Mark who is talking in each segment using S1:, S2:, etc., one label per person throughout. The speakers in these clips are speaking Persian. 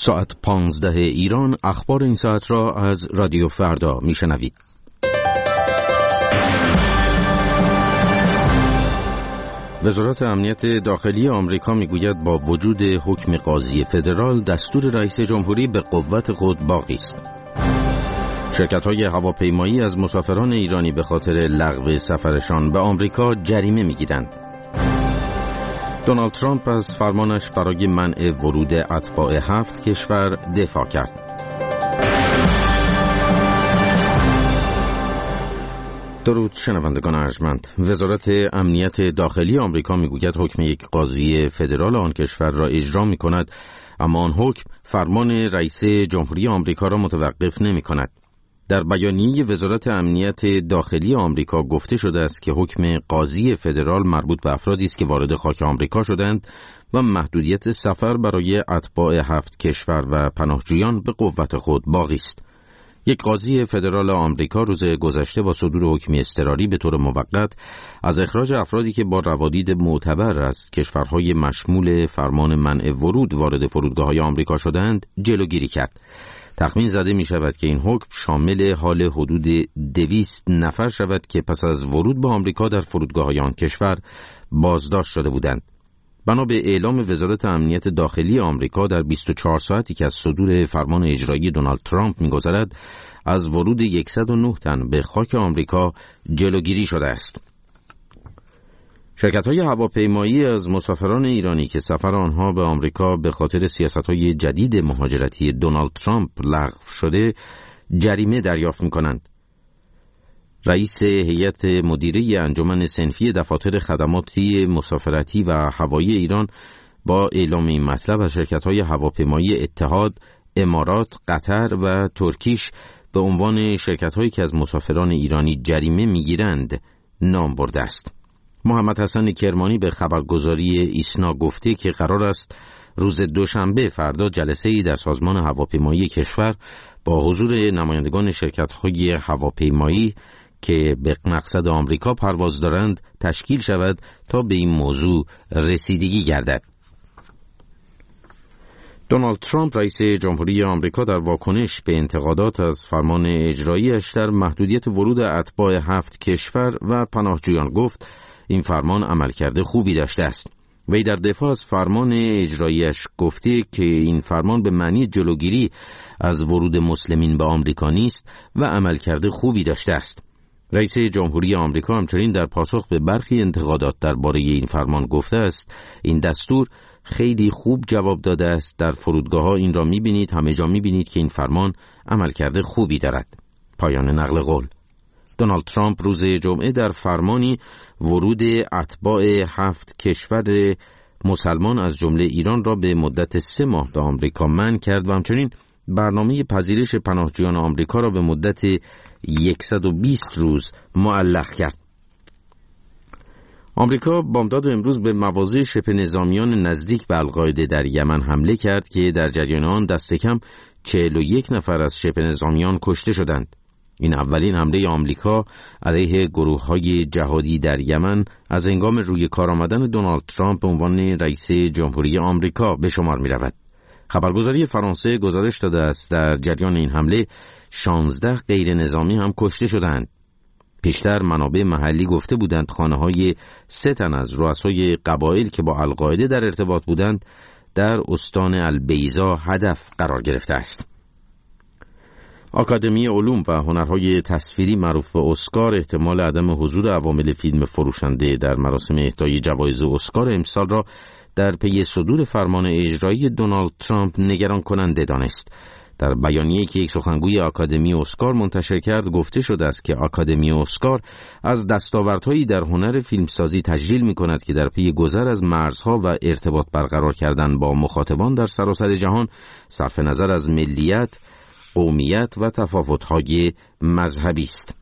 S1: ساعت 15 ایران اخبار این ساعت را از رادیو فردا میشنوید. وزارت امنیت داخلی آمریکا میگوید با وجود حکم قاضی فدرال دستور رئیس جمهوری به قوت خود باقی است. شرکت‌های هواپیمایی از مسافران ایرانی به خاطر لغو سفرشان به آمریکا جریمه میگیرند. دونالد ترامپ از فرمانش برای منع ورود اتباع 7 کشور دفاع کرد. درود شنوندگان ارجمند. وزارت امنیت داخلی آمریکا میگوید حکم یک قاضی فدرال آن کشور را اجرا می‌کند، اما آن حکم فرمان رئیس جمهوری آمریکا را متوقف نمی‌کند. در بیانیه وزارت امنیت داخلی آمریکا گفته شده است که حکم قاضی فدرال مربوط به افرادی است که وارد خاک آمریکا شدند و محدودیت سفر برای اتباع 7 کشور و پناهجویان به قوت خود باقی است. یک قاضی فدرال آمریکا روز گذشته با صدور حکمی اضطراری به طور موقت از اخراج افرادی که با روادید معتبر از کشورهای مشمول فرمان منع ورود وارد فرودگاه‌های آمریکا شدند جلوگیری کرد. تخمین زده می شود که این حکم شامل حال حدود 200 نفر شود که پس از ورود به آمریکا در فرودگاه‌های آن کشور بازداشت شده بودند. بنا به اعلام وزارت امنیت داخلی آمریکا در 24 ساعتی که از صدور فرمان اجرایی دونالد ترامپ می‌گذرد از ورود 109 تن به خاک آمریکا جلوگیری شده است. شرکت‌های هواپیمایی از مسافران ایرانی که سفر آنها به آمریکا به خاطر سیاست‌های جدید مهاجرتی دونالد ترامپ لغو شده جریمه دریافت می‌کنند. رئیس هیئت مدیره انجمن صنفی دفاتر خدماتی مسافرتی و هوایی ایران با اعلام این مطلب از شرکت‌های هواپیمایی اتحاد، امارات، قطر و ترکیش به عنوان شرکت‌هایی که از مسافران ایرانی جریمه می‌گیرند نام برده است. محمد حسن کرمانی به خبرگزاری ایسنا گفته که قرار است روز دوشنبه فردا جلسه‌ای در سازمان هواپیمایی کشور با حضور نمایندگان شرکت‌های هواپیمایی که به مقصد آمریکا پرواز دارند تشکیل شود تا به این موضوع رسیدگی گردد. دونالد ترامپ رئیس جمهوری آمریکا در واکنش به انتقادات از فرمان اجرایی‌اش در محدودیت ورود اتباع 7 کشور و پناهجویان گفت این فرمان عملکرد خوبی داشته است. وی در دفاع از فرمان اجرایی‌اش گفته که این فرمان به معنی جلوگیری از ورود مسلمین به آمریکا نیست و عملکرد خوبی داشته است. رئیس جمهوری آمریکا همچنین در پاسخ به برخی انتقادات درباره این فرمان گفته است این دستور خیلی خوب جواب داده است. در فرودگاه‌ها این را می‌بینید، همه جا می‌بینید که این فرمان عملکرد خوبی دارد. پایان نقل قول. دونالد ترامپ روز جمعه در فرمانی ورود اتباع 7 کشور مسلمان از جمله ایران را به مدت 3 ماه به آمریکا منع کرد و همچنین برنامه پذیرش پناهجویان آمریکا را به مدت 120 روز معلق کرد. آمریکا بامداد امروز به مواضع شبه نظامیان نزدیک به القاعده در یمن حمله کرد که در جریان آن دست کم 41 نفر از شبه نظامیان کشته شدند. این اولین حمله آمریکا علیه گروه‌های جهادی در یمن از هنگام روی کار آمدن دونالد ترامپ به عنوان رئیس جمهوری آمریکا به شمار می‌رود. خبرگزاری فرانسه گزارش داده است در جریان این حمله 16 غیر نظامی هم کشته شدند. پیشتر منابع محلی گفته بودند خانه‌های 3 تن از رؤسای قبایل که با القاعده در ارتباط بودند در استان البیضا هدف قرار گرفته است. آکادمی علوم و هنرهای تصویری معروف به اسکار احتمال عدم حضور عوامل فیلم فروشنده در مراسم اهدای جوایز اسکار امسال را در پی صدور فرمان اجرایی دونالد ترامپ نگران کننده دانست. در بیانیه‌ای که یک سخنگوی آکادمی اسکار منتشر کرد گفته شده است که آکادمی اسکار از دستاوردهایی در هنر فیلمسازی تجلیل می‌کند که در پی گذر از مرزها و ارتباط برقرار کردن با مخاطبان در سراسر جهان صرف نظر از ملیت، قومیت و تفاوت‌های مذهبی است.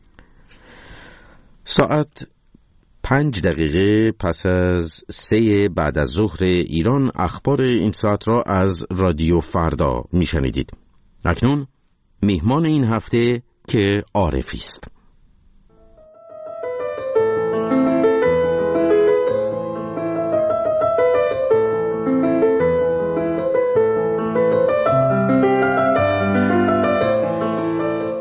S1: ساعت 5 دقیقه پس از 3 بعد از ظهر ایران اخبار این ساعت را از رادیو فردا میشنیدید. اکنون میهمان این هفته که عارفی است.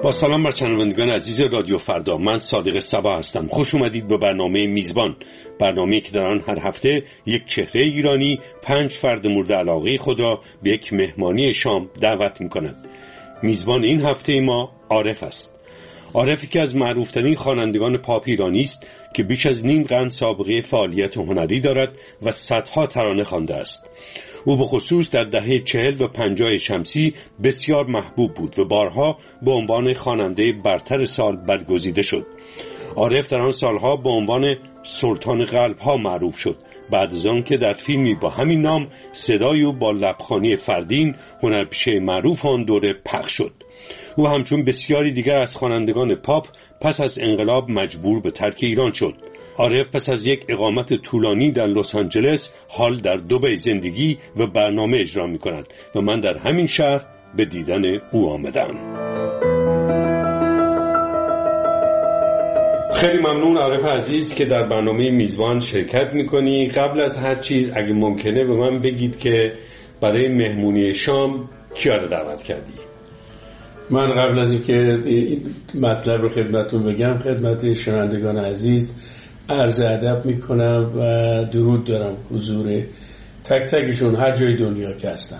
S2: با سلام بر شنوندگان عزیز رادیو فردا، من صادق صبا هستم. خوش اومدید به برنامه میزبان، برنامه‌ای که در آن هر هفته یک چهره ایرانی 5 فرد مورد علاقه خود را به یک مهمانی شام دعوت می‌کند. میزبان این هفته ما عارف است. عارفی که از معروفترین خوانندگان پاپ ایرانی است که بیش از نیم قرن سابقه فعالیت هنری دارد و صدها ترانه خوانده است. او به خصوص در دهه 40 و 50 شمسی بسیار محبوب بود و بارها به عنوان خواننده برتر سال برگزیده شد. عارف در آن سالها به عنوان سلطان قلب‌ها معروف شد، بعد از آن که در فیلمی با همین نام صدای او با لبخانی فردین، هنرپیشه معروف آن دوره، پخش شد. او همچون بسیاری دیگر از خوانندگان پاپ پس از انقلاب مجبور به ترک ایران شد. عارف پس از یک اقامت طولانی در لس آنجلس حال در دبی زندگی و برنامه اجرا می کند و من در همین شهر به دیدن او آمدم. خیلی ممنون عارف عزیز که در برنامه میزبان شرکت میکنی. قبل از هر چیز اگه ممکنه به من بگید که برای مهمونی شام کیا رو دعوت کردی؟
S3: من قبل از اینکه این مطلب رو خدمتتون بگم، خدمت شنوندگان عزیز عرض ادب میکنم و درود دارم حضور تک تکشون هر جای دنیا که هستن.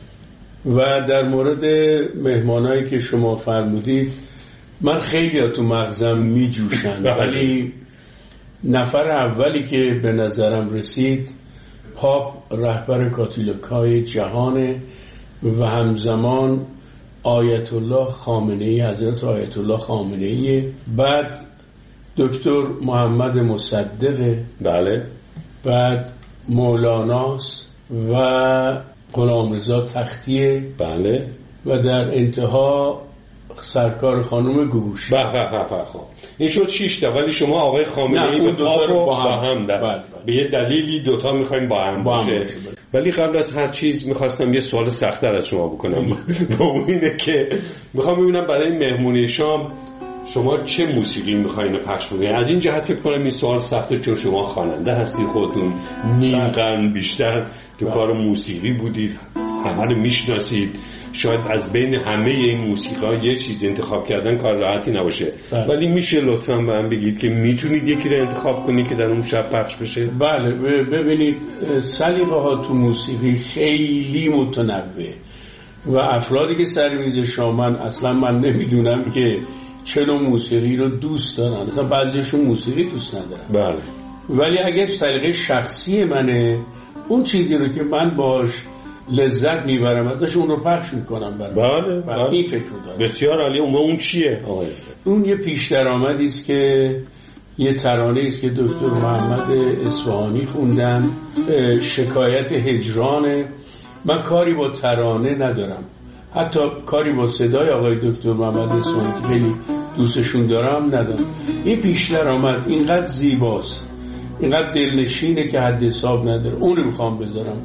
S3: و در مورد مهمانایی که شما فرمودید، من خیلی تو مغزم میجوشن، ولی نفر اولی که به نظرم رسید پاپ رهبر کاتولیکای جهانه و همزمان آیت الله خامنه‌ای، حضرت آیت الله خامنه‌ای، بعد دکتر محمد مصدق،
S2: بله،
S3: بعد مولاناست و غلامرضا تختیه،
S2: بله، و
S3: در انتها سرکار خانم گوگوشی.
S2: خب این شد 6 تا، ولی شما آقای خامنه‌ای و پاپ رو با هم در به یه دلیلی دوتا میخوایم با هم باشه. ولی قبل از هر چیز میخواستم یه سوال سخت‌تر از شما بکنم با اون اینه که میخوام ببینم برای مهمونی شام شما چه موسیقی میخواین پخش بکنید. از این جهت فکر کنم این سوال سخته، چون شما خواننده هستی، خودتون نیم قرن بیشتر تو کار موسیقی بودید، همه رو میشناسید. شاید از بین همه این موسیقی‌ها یه چیز انتخاب کردن کار راحتی نباشه، ولی میشه لطفاً به من بگید که میتونید یکی رو انتخاب کنید که در اون شب پخش بشه؟
S3: بله، ببینید سلیقه ها تو موسیقی خیلی متنوع و افرادی که سر میز شامن اصلا من نمیدونم که چه نوع موسیقی رو دوست دارن، مثلا بعضیشون موسیقی دوست ندارن.
S2: بله.
S3: ولی اگر سلیقه شخصی منه، اون چیزی رو که من باش لذت میبرم ازش اون رو پخش میکنم برای
S2: بله.
S3: این فکر رو دارم.
S2: بسیار عالی. اون چیه آقای؟
S3: اون یه پیش درآمدی است که یه ترانه است که دکتر محمد اصفهانی خوندن، شکایت هجرانه. من کاری با ترانه ندارم، حتی کاری با صدای آقای دکتر محمد اصفهانی که خیلی دوستشون دارم ندارم. این پیش درآمد اینقدر زیباست، اینقدر دلنشینه که حد حساب نداره. اون رو میخوام بذارم.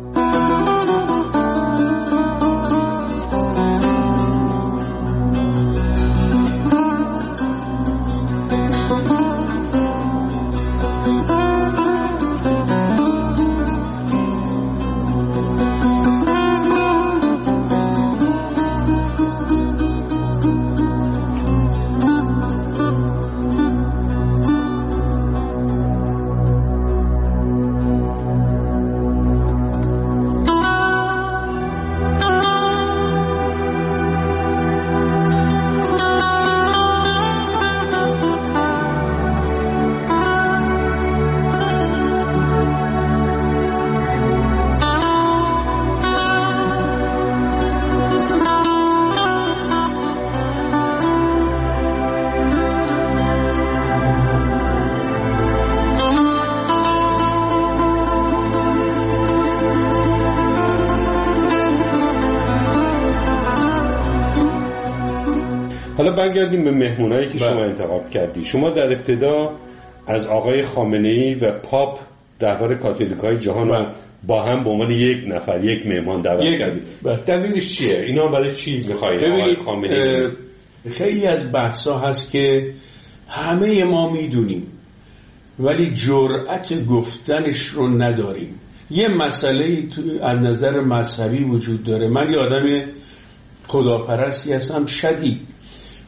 S2: حالا برگردیم به مهمونایی که شما انتخاب کردی. شما در ابتدا از آقای خامنه‌ای و پاپ رهبر کاتولیکای جهان با هم به عنوان یک نفر، یک مهمان دعوت کردید. دلیلش چیه؟ اینا برای چی می‌خواید آقای خامنه‌ای؟
S3: خیلی از بحثا هست که همه ما میدونیم ولی جرأت گفتنش رو نداریم. یه مسئله از نظر مذهبی وجود داره. من یه آدم خداپرستی هستم شدید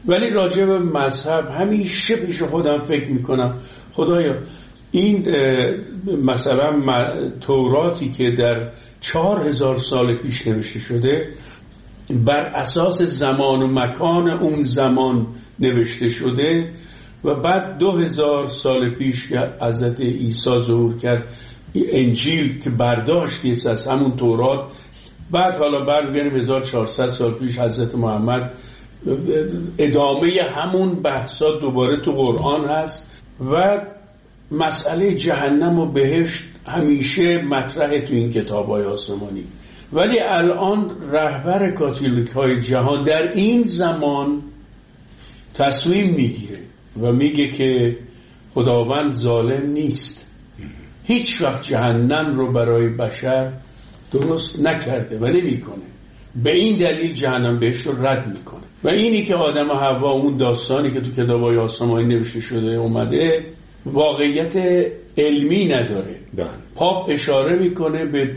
S3: ولی راجع به مذهب همیشه پیش خودم فکر میکنم خدایا این مثلا توراتی که در 4000 سال پیش نوشته شده بر اساس زمان و مکان اون زمان نوشته شده و بعد 2000 سال پیش که حضرت عیسی ظهور کرد انجیل که برداشتی از همون تورات، بعد حالا برگردیم 1400 سال پیش حضرت محمد، ادامه همون بحثا دوباره تو قرآن هست و مسئله جهنم و بهشت همیشه مطرحه تو این کتاب‌های آسمانی. ولی الان رهبر کاتولیک‌های جهان در این زمان تصمیم میگیره و میگه که خداوند ظالم نیست، هیچ وقت جهنم رو برای بشر درست نکرده و نمیکنه، به این دلیل جهنم بهشت رو رد میکنه. و اینی که آدم و حوا، اون داستانی که تو کتاب‌های آسمانی نوشته شده اومده، واقعیت علمی نداره. پاپ اشاره میکنه به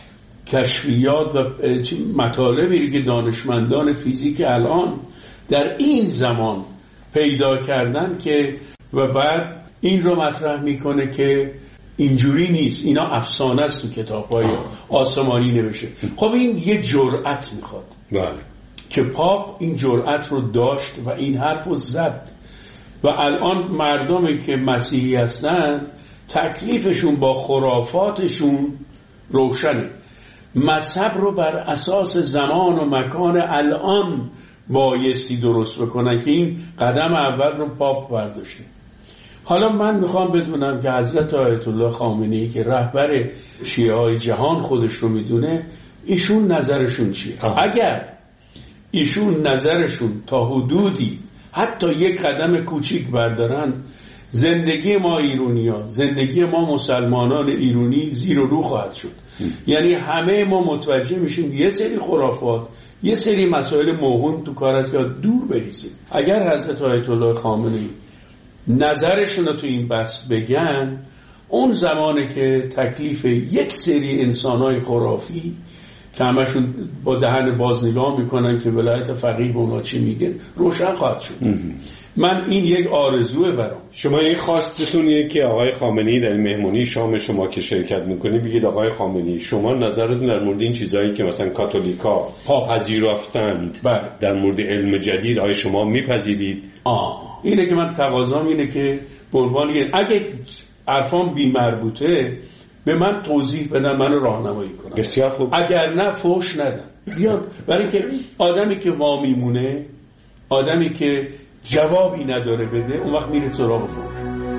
S3: کشفیات و مطالبی که دانشمندان فیزیک الان در این زمان پیدا کردن که و بعد این رو مطرح میکنه که اینجوری نیست، اینا افسانه است تو کتاب‌های آسمانی نوشته. خب این یه جرأت میخواد که پاپ این جرأت رو داشت و این حرف رو زد و الان مردمی که مسیحی هستن تکلیفشون با خرافاتشون روشنه. مذهب رو بر اساس زمان و مکان الان بایستی درست بکنن که این قدم اول رو پاپ برداشته. حالا من میخوام بدونم که حضرت آیت الله خامنه‌ای که رهبر شیعه های جهان خودش رو میدونه، ایشون نظرشون چیه؟ اگر ایشون نظرشون تا حدودی حتی یک قدم کوچیک بردارن، زندگی ما ایرانی‌ها، زندگی ما مسلمانان ایرانی زیر و رو خواهد شد. یعنی همه ما متوجه میشیم یه سری خرافات، یه سری مسائل موهوم تو کار است که دور بریزیم. اگر حضرت آیت الله خامنه‌ای نظرشون رو تو این بحث بگن، اون زمانه که تکلیف یک سری انسانای خرافی که همشون با دهن باز نگاه میکنن که ولایت فقیه اونا چی میگه روشن خواهد شد. من این یک آرزوه برام.
S2: شما این خواستتون اینه که آقای خامنه‌ای در مهمونی شام شما که شرکت میکنی بگید آقای خامنه‌ای شما نظرتون در مورد این چیزایی که مثلا کاتولیکا پذیرفتند در مورد علم جدید آیا شما میپذیرید؟
S3: اینه که من تقاضام اینه که به عنوان اگه عرفان بی مربوطه به من توضیح بدن، منو راهنمایی کنن.
S2: بسیار خوب.
S3: اگر نه فوش ندن بیاد، برای که آدمی که وامیمونه، آدمی که جوابی نداره بده، اون وقت میره سراغ فوش.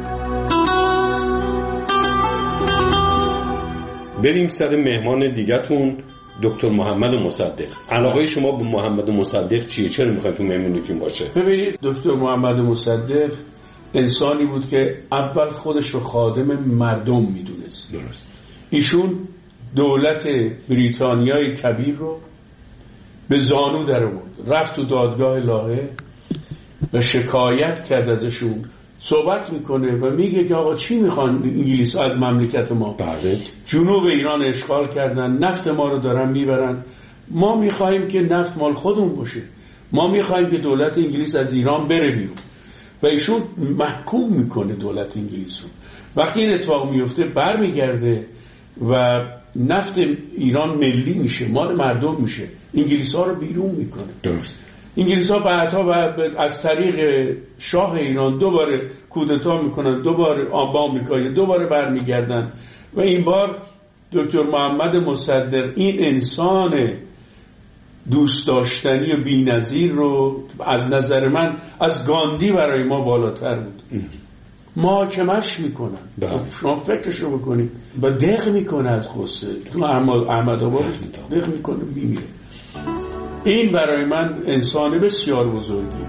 S2: بریم سر مهمان دیگه‌تون، دکتر محمد مصدق. علاقه شما به محمد مصدق چیه؟ چرا میخواید تو مهمونیتون باشه؟
S3: ببینید دکتر محمد مصدق انسانی بود که اول خودش رو خادم مردم میدونست.
S2: درست.
S3: ایشون دولت بریتانیای کبیر رو به زانو در آورد، رفت تو دادگاه لاهه و شکایت کرد ازشون. صحبت میکنه و میگه که آقا چی میخوان انگلیس از مملکت ما؟ جنوب ایران اشغال کردن، نفت ما رو دارن میبرن، ما میخوایم که نفت مال خودمون باشه، ما میخوایم که دولت انگلیس از ایران بره بیرون. و ایشون محکوم میکنه دولت انگلیس رو. وقتی این اتفاق میفته برمیگرده و نفت ایران ملی میشه، مال مردم میشه، انگلیس ها رو بیرون میکنه.
S2: درست.
S3: انگلیس ها بعدها از طریق شاه ایران دوباره کودتا میکنن، دوباره با آمریکا دوباره برمیگردن و این بار دکتر محمد مصدق این انسان دوست داشتنی و بی‌نظیر رو از نظر من از گاندی برای ما بالاتر بود. محاکمش میکنن، شما فکرشو بکنید، و دق میکنه از غصه تو احمدآباد دق میکنه میمیره. این برای من انسان بسیار بزرگی.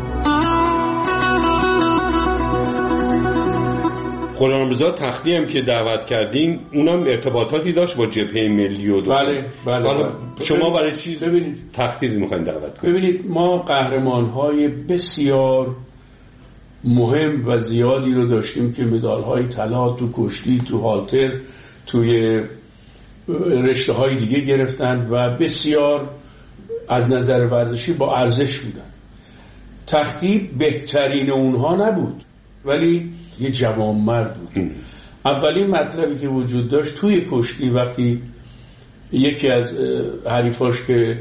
S2: غلامرضا تختی هم که دعوت کردین اونم ارتباطاتی داشت با جبهه ملی و
S3: بله.
S2: شما برای چی تختی میخواین دعوت کنید؟
S3: ببینید ما قهرمان‌های بسیار مهم و زیادی رو داشتیم که مدال‌های طلا تو کشتی، تو هالتر، توی رشته‌های دیگه گرفتن و بسیار از نظر ورزشی با ارزش بودن. تختی بهترین اونها نبود ولی یه جوانمرد بود. اولین مطلبی که وجود داشت توی کشتی، وقتی یکی از حریفاش که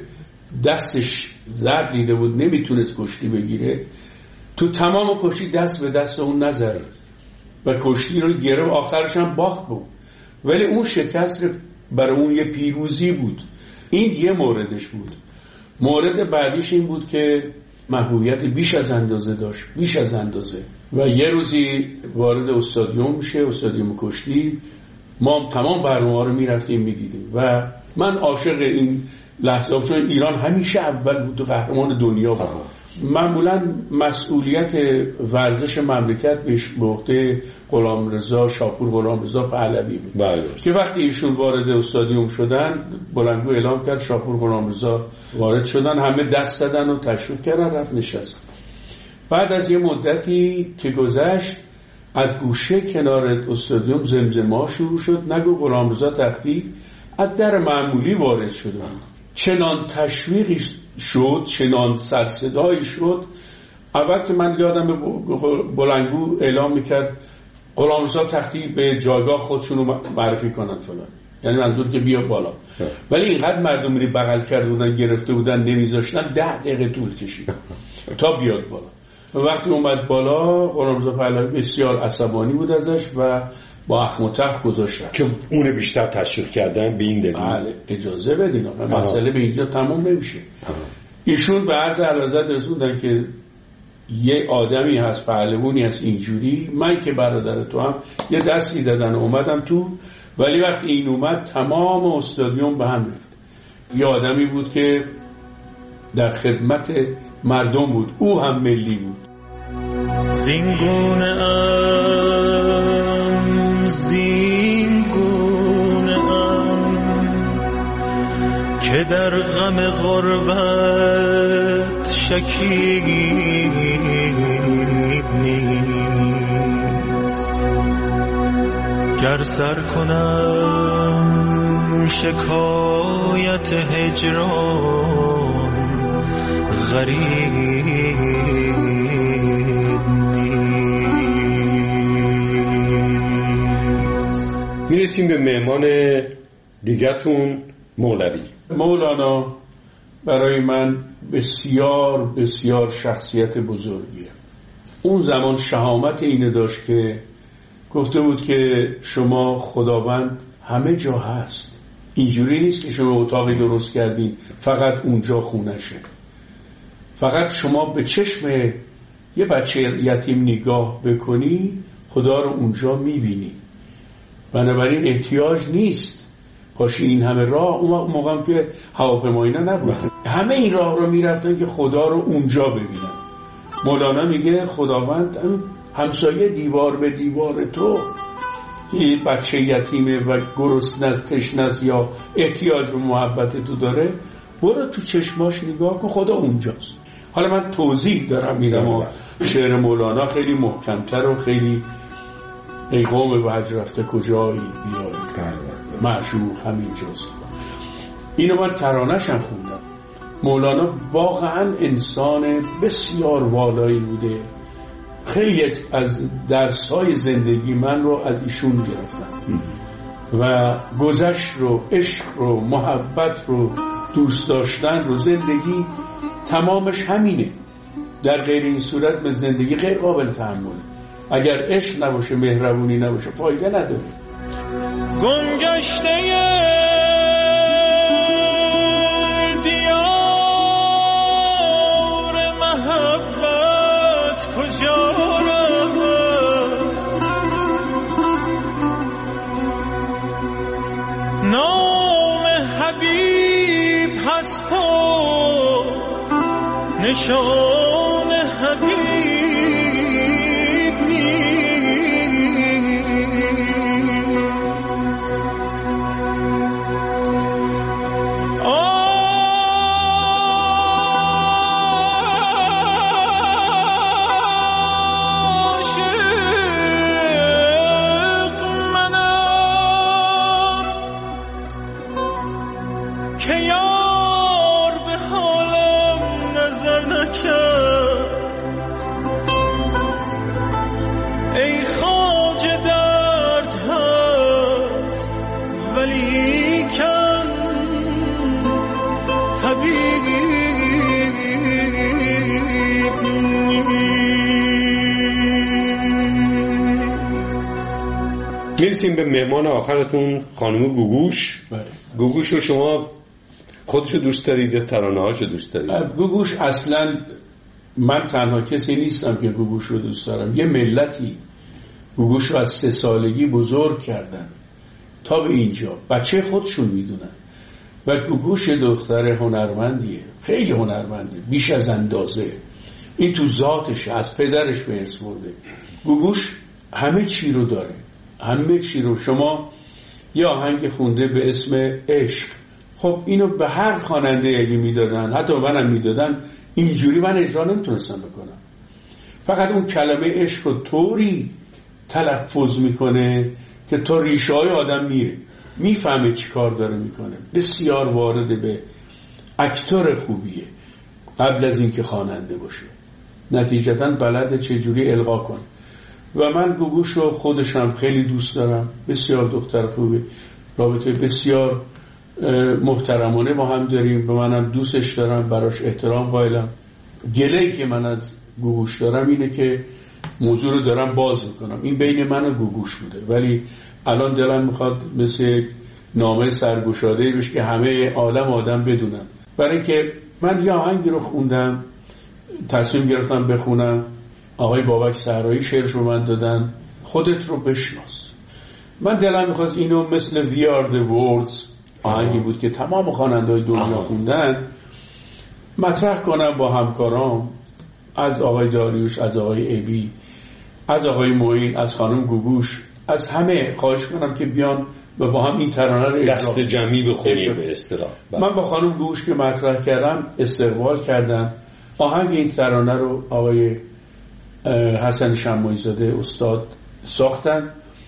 S3: دستش ضرب دیده بود نمیتونست کشتی بگیره، تو تمام کشتی دست به دست اون نزد و کشتی رو گرفت، آخرش هم باخت بود، ولی اون شکست برای اون یه پیروزی بود. این یه موردش بود. مورد بعدیش این بود که محبوبیت بیش از اندازه داشت، بیش از اندازه. و یه روزی وارد استادیوم میشه، استادیوم کشتی، ما تمام برنامه‌ها رو میرفتیم میدیدیم و من عاشق این لحظه چون ایران همیشه اول بود و قهرمان دنیا بود. معمولا مسئولیت ورزش مملکت به عهده غلامرضا شاپور غلامرضا پهلوی بود که وقتی ایشون وارد استادیوم شدن بلندگو اعلام کرد شاپور غلامرضا وارد شدن، همه دست زدن و تشویق کردن، رفت نشست. بعد از یه مدتی که گذشت از گوشه کنار استادیوم زمزمه‌ها شروع شد، نگو غلامرضا تختی از در معمولی وارد شده. چنان تشویقی شد، چنان سرصدایی شد. اول که من یادم بلندگو اعلام میکرد غلامرضا تختی به جایگاه خودشون رو معرفی کنن فلان، یعنی منظور که بیا بالا. ولی اینقدر مردم رو بغل کرده بودن، گرفته بودن، نمیذاشتن، 10 دقیقه طول کشید تا بیاد بالا. و وقتی اومد بالا غلامرضا پهلوی بسیار عصبانی بود ازش و با اخم و تخت گذاشتن
S2: که اون بیشتر تشویق کردن به این دلیل.
S3: بله اجازه بدین، مسئله به اینجا تموم نمیشه. ایشون به عرض اعلیحضرت رسوندن که یه آدمی هست، پهلوانی هست اینجوری، من که برادر تو هم یه دستی دادن اومدم تو، ولی وقتی این اومد تمام استادیوم به هم رفت. یه آدمی بود که در خدمت مردم بود، او هم ملی بود.
S4: زینگونه که در غم غربت شکیب نیست، گر سر کنم شکایت هجران غریب نیست.
S2: میرسیم به مهمان دیگرتون، مولوی.
S3: مولانا برای من بسیار بسیار شخصیت بزرگیه. اون زمان شهامت اینه داشت که گفته بود که شما خداوند همه جا هست، اینجوری نیست که شما اتاقی درست کردین فقط اونجا خونشه، فقط شما به چشم یه بچه یتیم نگاه بکنی خدا رو اونجا میبینی. بنابراین احتیاج نیست پاشی این همه راه. اون موقع که هواپیمایی نبود، همه این راه رو میرفتن که خدا رو اونجا ببینن. مولانا میگه خداوند همسایه دیوار به دیوار تو که بچه یتیمه و گرسنه تشنه یا احتیاج به محبت تو داره، برو تو چشماش نگاه کن، خدا اونجاست. حالا من توضیح دارم میدم و شعر مولانا خیلی محکمتر و خیلی ای قوم وحج رفته کجایی بیایی معشوق همینجاست. اینو من ترانه‌شم خوندم. مولانا واقعا انسان بسیار والایی بوده. خیلی از درس‌های زندگی من رو از ایشون گرفتم و گذشت رو، عشق رو، محبت رو، دوست داشتن رو. زندگی تمامش همینه. در غیر این صورت به زندگی غیر قابل تحمله. اگر عشق نباشه، مهربونی نباشه، فایده نداره.
S4: گمگشته دیار محبت کجا رفت، نام حبیب هست و نشان حبیب که یار به حالم نظر نکرد، حبیب
S2: میرسیم به مهمان آخرتون خانم گوگوش. گوگوش رو شما خودشو دوست دارید یا ترانه‌هاشو دوست دارید؟
S3: گوگوش اصلا من تنها کسی نیستم که گوگوش رو دوست دارم. یه ملتی گوگوش رو از 3 سالگی بزرگ کردن تا به اینجا، بچه خودشون میدونن. و گوگوش دختر هنرمندیه، خیلی هنرمنده، بیش از اندازه. این تو ذاتشه، از پدرش به ارث برده. گوگوش همه چی رو داره، همه چی رو. شما یه آهنگ خونده به اسم عشق، خب اینو به هر خواننده اگه میدادن، حتی منم میدادن، اینجوری من اجرا نمیتونستم بکنم. فقط اون کلمه عشق رو طوری تلفظ میکنه که تا ریشه های آدم میره، میفهمه چی کار داره میکنه. بسیار وارد به اکتور خوبیه قبل از اینکه خواننده باشه، نتیجتا بلد چجوری القا کن. و من گوگوش رو خودشم خیلی دوست دارم، بسیار دختر خوبه، رابطه بسیار محترمانه با هم داریم و منم دوستش دارم، براش احترام قائلم. گله‌ای که من از گوگوش دارم اینه که موضوع رو دارم باز میکنم، این بین من و گوگوش بوده، ولی الان دلم میخواد مثل نامه سرگشاده‌ای بشه که همه عالم آدم بدونن. برای که من یه آهنگی رو خوندم، تصمیم گرفتم بخونم، آقای بابک صحرایی شعرش رو من دادن، خودت رو بشناس. من دلم میخواست اینو مثل We Are The Words آهنگی بود که تمام خواننده‌های دنیا خوندن، مطرح کنم با همکارام، از آقای داریوش، از آقای ایبی، از آقای معین، از خانم گوگوش، از همه خواهش کنم که بیان و با هم این ترانه رو
S2: دست جمعی بخونیم به اصطلاح.
S3: من با خانم گوگوش که مطرح کردم استقبال کردن. آهنگ این ترانه رو آقای حسن شماعی‌زاده استاد ساختن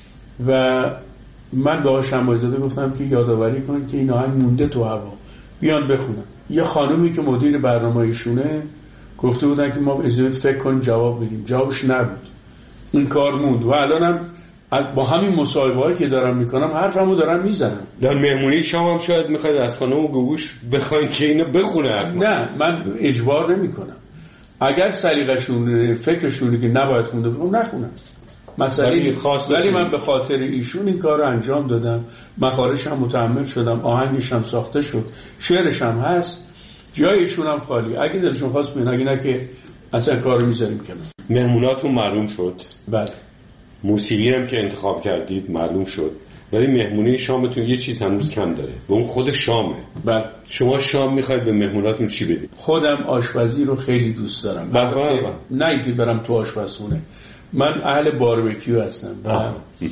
S3: و من به آقای شماعی‌زاده گفتم که یادآوری کنید که این آهنگ مونده تو هوا، بیان بخونن. یه خانومی که مدیر برنامه ایشونه گفته بودن که ما اجازه فکر کنیم جواب بدیم، جوابش نبود، این کار موند و الانم با همین مصاحبه‌هایی که دارم میکنم حرفمو دارم میزنم.
S2: در مهمونی شما هم شاید میخواید از خانم گوگوش بخواید که اینو بخونه.
S3: نه، من اجبار نمیکنم. اگر سلیقه‌شون فکرشونه که نباید خونده بکنم نخونم مسئله، ولی من به خاطر ایشون این کار رو انجام دادم. مخارجش هم متحمل شدم، آهنگش هم ساخته شد، شعرش هم هست، جایشون هم خالی. اگه دلشون خواست بیان، اگه نه که اصلا کارو میذاریم کنار.
S2: مهموناتون معلوم شد،
S3: بله.
S2: موسیقی هم که انتخاب کردید معلوم شد، ولی مهمونی شامتون یه چیز هنوز کم داره و اون خود شامه.
S3: بله.
S2: شما شام میخواید به مهموناتون چی بدید؟
S3: خودم آشپزی رو خیلی دوست دارم.
S2: بله.
S3: نه اینکه برم تو آشپزخونه، من اهل باربیکیو هستم و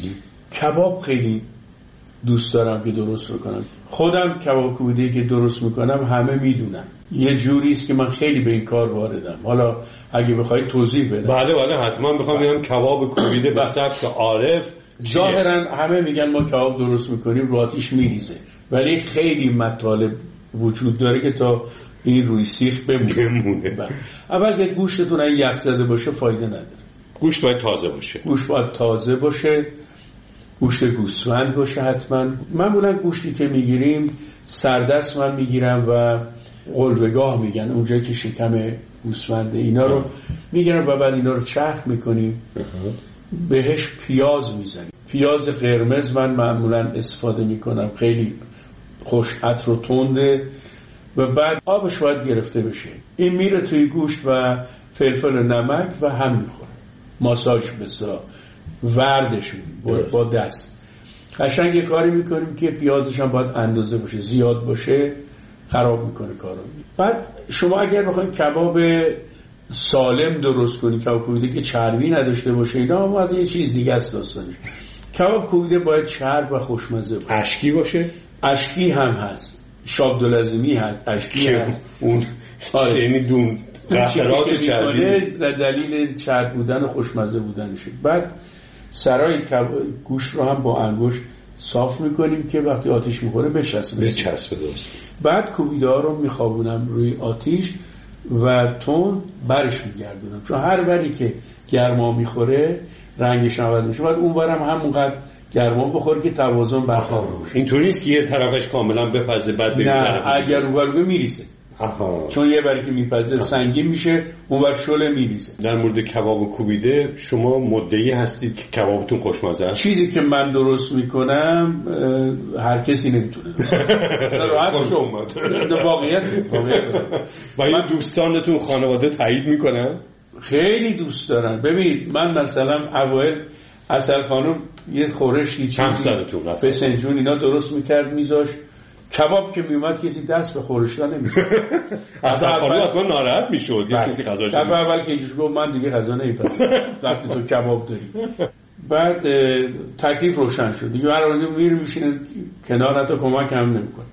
S3: کباب خیلی دوست دارم که درست بکنم. خودم کباب کوبیده‌ای که درست میکنم همه میدونن، یه جوری است که من خیلی به این کار واردم. حالا اگه بخوای توضیح بدم.
S2: بله حتما بخوام بگم کباب کوبیده به سبک عارف.
S3: ظاهرا همه میگن ما کباب درست میکنیم رو آتیش میریزه، ولی خیلی مطالب وجود داره که تا این روی سیخ بمونه. اول که گوشتتون این یخ زده باشه فایده نداره.
S2: گوشت باید تازه باشه.
S3: گوشت باید تازه باشه، گوشت گوسفند باشه حتما. معمولا گوشتی که میگیریم سردست من میگیرم و قلبگاه میگن، اونجایی که شکم گوسفنده، اینا رو میگیرم و بعد اینا رو چرخ میکنیم، بهش پیاز میزنیم. پیاز قرمز من معمولا استفاده میکنم، خیلی خوش عطر و تنده و بعد آبش باید گرفته بشه. این میره توی گوشت و فلفل و نمک و هم میخوره، ماساژ بسیار وردش با دست قشنگ یه کاری میکنیم که پیازش هم باید اندازه باشه، زیاد باشه خراب میکنه کارو. بعد شما اگر بخواید کباب سالم درست کنید، کباب کوبیده که چربی نداشته باشه، اینا هم از یه چیز دیگه است داستانش. کباب کوبیده باید چرب و خوشمزه باشه.
S2: اشکی باشه؟
S3: اشکی هم هست، شابدولازمی هست، اشکی هست.
S2: اون یعنی دون قطرات چربی
S3: در دلیل چرب بودن و خوشمزه بودنشه. بعد سرای گوشت رو هم با انگشت صاف میکنیم که وقتی آتیش میخوره بچسبه
S2: درست.
S3: بعد کوبیده ها رو میخوابونم روی آتیش و تون برش میگردونم، چون هر بری که گرما میخوره رنگش عوض میشه، بعد اون برم همونقدر گرما بخوره که توازن برقرار بشه.
S2: اینطوری نیست که یه طرفش کاملا بپزه بعد ببینه،
S3: نه اگر اون میریزه چون یه بری که میپزه سنگین میشه اون بر شله میریزه.
S2: در مورد کباب کوبیده شما مدعی هستید که کبابتون خوشمزه است؟
S3: چیزی که من درست میکنم هر کسی نمیتونه. راحت شما واقعیت.
S2: و این دوستانتون خانواده تایید میکنن؟
S3: خیلی دوست دارن. ببین من مثلا اوایل اصل خانم یه خورشی چیزی به سنجون اینا درست میکرد میذاش، کباب که میومد کسی دست به خورشتا نمیزد.
S2: اصل خانم حتما ناراحت میشد کسی غذاش
S3: نمیزد. اول که اینجوری گفت من دیگه غذا نمیپزم وقتی تو کباب داری. بعد تکلیف روشن شد دیگه. هر وقت میره میشینه کنار حتی کمک هم نمیکنه.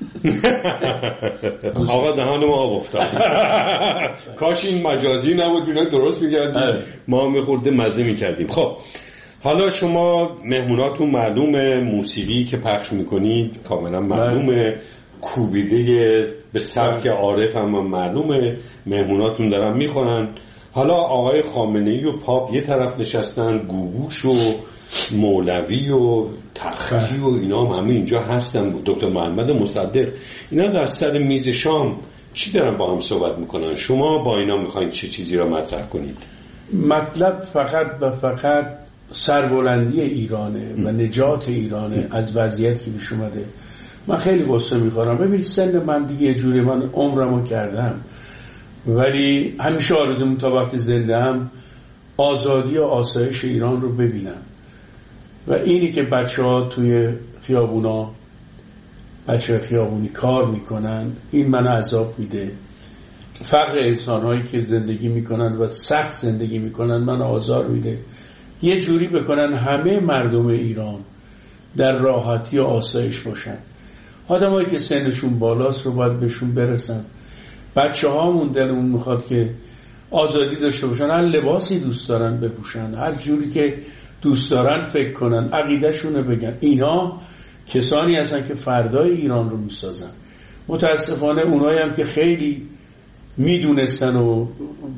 S2: آقا دهان ما آب افتاد. کاش این مجازی نبود، اینا درست می‌کردیم ما می‌خورده مزه می‌کردیم. خب حالا شما مهموناتون معلومه، موسیقی که پخش می‌کنید کاملا معلومه، کوبیده به سبک عارف هم معلومه، مهموناتون دارن می‌خونن. حالا آقای خامنه‌ای و پاپ یه طرف نشستن، گوگوش و مولوی و تختی و اینا هم همه اینجا هستن، دکتر محمد مصدق، اینا در سر میز شام چی دارن با هم صحبت میکنن؟ شما با اینا میخواین چه چیزی را مطرح کنید؟
S3: مطلب فقط و فقط سربلندی ایرانه و نجات ایرانه از وضعیت که پیش اومده. من خیلی غصه میخورم. ببینید سن من دیگه جوری، من عمرمو کردم، ولی همیشه آرزوم تا وقت زنده هم آزادی و آسایش ایران رو ببینم. و اینی که بچه‌ها توی خیابونا، بچه خیابونی کار میکنن، این من عذاب میده. فرق انسان‌هایی که زندگی میکنن و سخت زندگی میکنن من آزار میده. یه جوری بکنن همه مردم ایران در راحتی و آسایش باشن. آدمایی که سنشون بالاست رو باید بهشون برسن. بچه‌هامون دلمون میخواد که آزادی داشته باشن، هر لباسی دوست دارن بپوشن، هر جوری که دوست دارن فکر کنن، عقیده‌شون رو بگن. اینا کسانی هستن که فردای ایران رو میسازن. متاسفانه اونایی هم که خیلی میدونستن و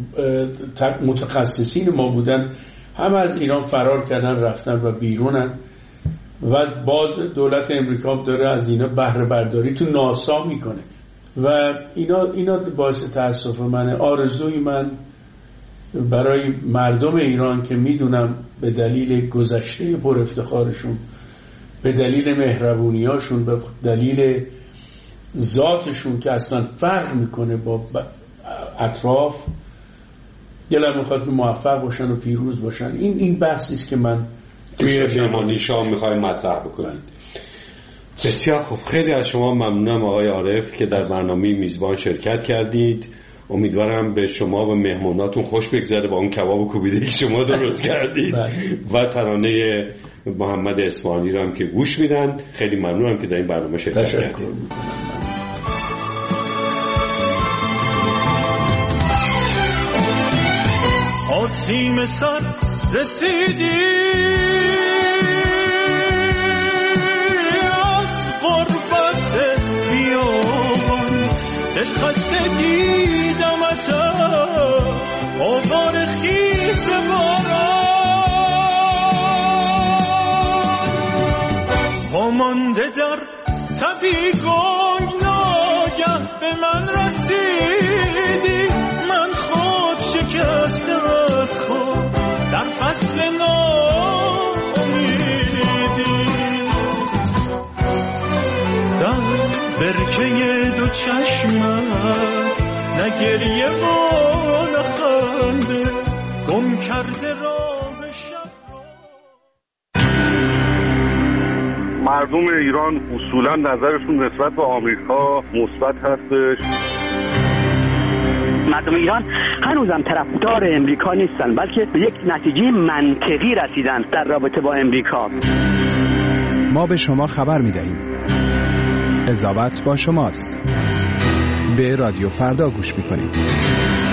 S3: متخصصین ما بودن هم از ایران فرار کردن رفتن و بیرونن و باز دولت امریکا داره از اینا بهره برداری تو ناسا میکنه و اینا باعث تأسف منه. آرزوی من برای مردم ایران که میدونم به دلیل گذشته پر افتخارشون، به دلیل مهربونیاشون، به دلیل ذاتشون که اصلا فرق میکنه با اطراف، دلم میخواد که موفق باشن و پیروز باشن. این بحثی است که من
S2: توی مهمانی شام میخوایم مطرح بکنید. بسیار خوب، خیلی از شما ممنونم آقای عارف که در برنامه میزبان شرکت کردید. امیدوارم به شما و مهموناتون خوش بگذره با اون کباب کوبیده که شما درست کردید و ترانه محمد اسماعیلی رو هم که گوش میدن. خیلی ممنونم که در این برنامه شرکت کردید.
S4: آسیم سر رسیدی از غربت بیابان، دل خسته دیدمت آوار خیز باران، وامانده در تبی گنگ ناگه به من رسیدی، من خود شکستم از خود در فصل ناامیدی، در برکه دو چشمت نه گریه و نه خنده، گم کرده راه شب.
S5: مردم ایران اصولا نظرشون نسبت به آمریکا مثبت هستش.
S6: مردم ایران هنوزم طرفدار امریکا نیستن، بلکه به یک نتیجه منطقی رسیدن در رابطه با امریکا.
S7: ما به شما خبر می‌دهیم. قضاوت با شماست. به رادیو فردا گوش می‌کنید.